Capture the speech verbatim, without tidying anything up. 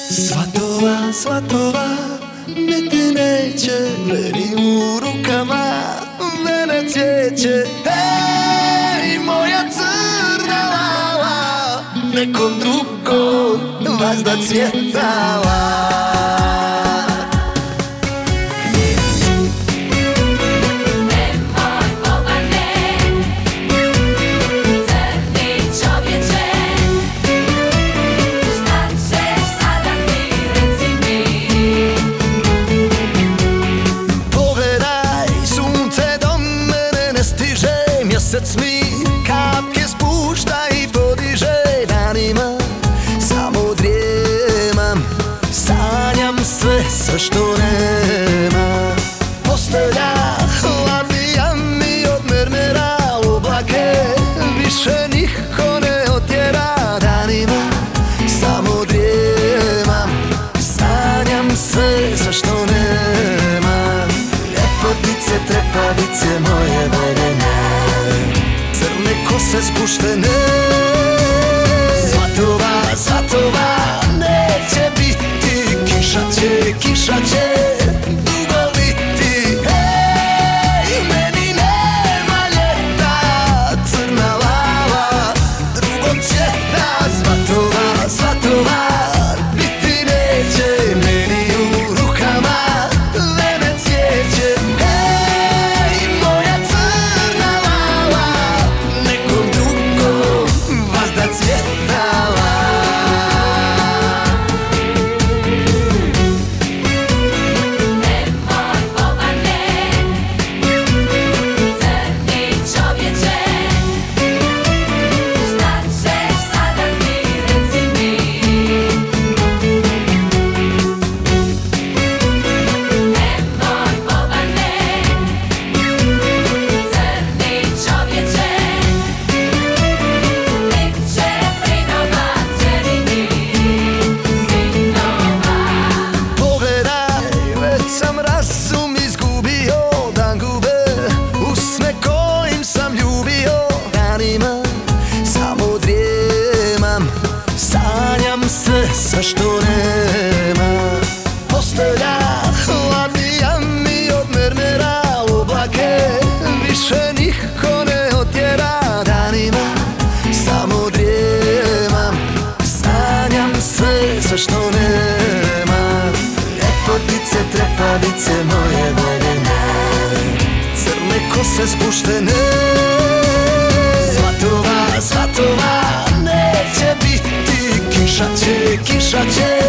Svatova, svatova, biti neće, meni u rukama vene cvijeće. Hej, moja crna lala, nekom drugom vazda cvjetala. Mjesec mi kapke spušta i podiže danima. Samo drijemam, sanjam sve, sve što nema. Postelja hladnija mi od mermera, oblake više niko ne otjera danima. Samo drijemam, sanjam sve, sve što nema. Ljepotice, trepavice moje voljene, kose spuštene. Svatova, svatova, neće biti, kiša će, kiša će dugo biti. Hej, meni nema ljeta, crna lala drugom cvjeta. Svatova, svatova, biti neće, meni u rukama vene cvijeće. Hej, moja crna lala, vazda cvjetala. Nemoj Bobane, crni čovječe, šta ćeš sada ti, reci mi. Nemoj Bobane, crni čovječe, sam razum izgubio, dan gube usne kojim sam ljubio danima. Samo drijemam, sanjam sve, sve što nema. Postelja hladnija mi od mermera, oblake više niko ne otjera danima. Samo drijemam, sanjam sve, sve što nema. Ljepotice, trepavice moje voljene, crne kose spuštene. Svatova, svatova, neće biti, kiša će, kiša će